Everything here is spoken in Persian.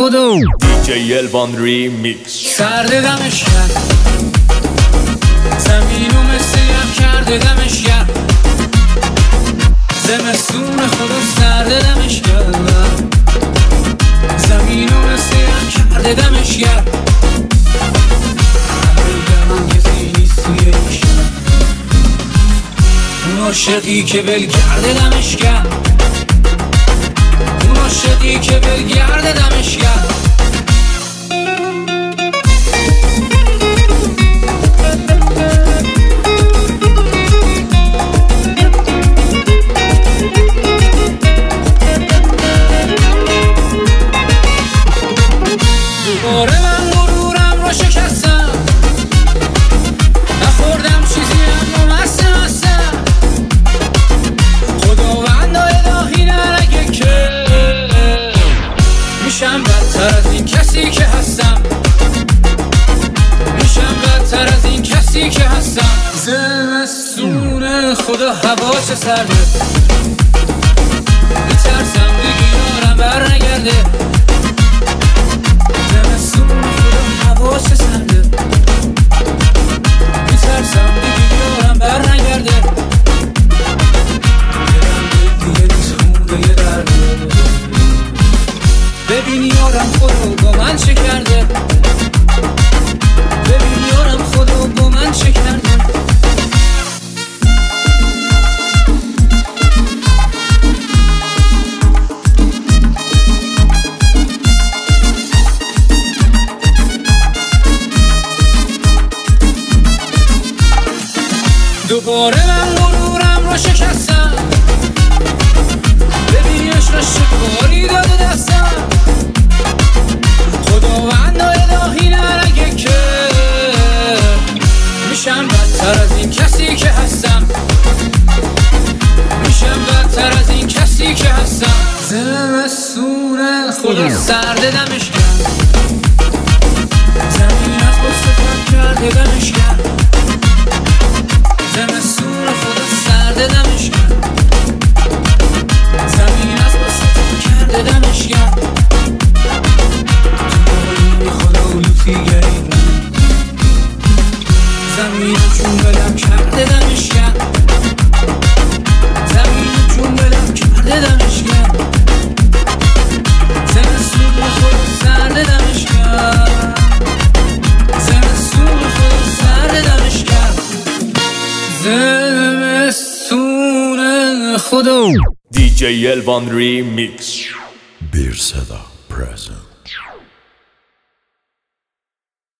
خدا دیجی الوان ریمیکس. سرد دمش کرد زمینو مثل یخ کرده دمش کرد زمستون خدا سرد دمش کرد زمینو مثل یخ کرده دمش کرد دمم کسی نیست توی این شهر اون عاشقی که ولگرده دمش کرد اون عاشقی که ولگرده دمش کرد دوباره من غرورم رو شکستم نخوردم چیزی اما مستم خداوند الهی نرگه که میشم بدتر از این کسی که هستم میشم بدتر از این کسی که هستم زمستون خدا هوا چه سرده میترسم دیگه یارم بر نگرده زمستون خدا هوا چه سرده میترسم دیگه یارم بر نگرده دیگه نیست خونده یه درده ببین یارم خدا با من چه کرده ببین یارم خدا با من چه کرده دوباره من غرورم رو شکستم ببین عشقش چه کاری داده دستم خداوند الهی نرگه که میشم بدتر از این کسی که هستم میشم بدتر از این کسی که هستم زمستون خدا سرد دمش کرد زمین از بسته پاک کرده دمش کرد زمستون خدا سرد دمش کرد زمین از بسته پاک کرده دمش کرد تو خدا لطفی گرید زمین چون بلم کرده دمش کرد زمین چون بلم کرده دمش کرد زمستون خدا سرد دمش کرد زمستون خدا سرد دمش کرد زمستون خدا دیجی الوان ریمیکس. Bir Seda present.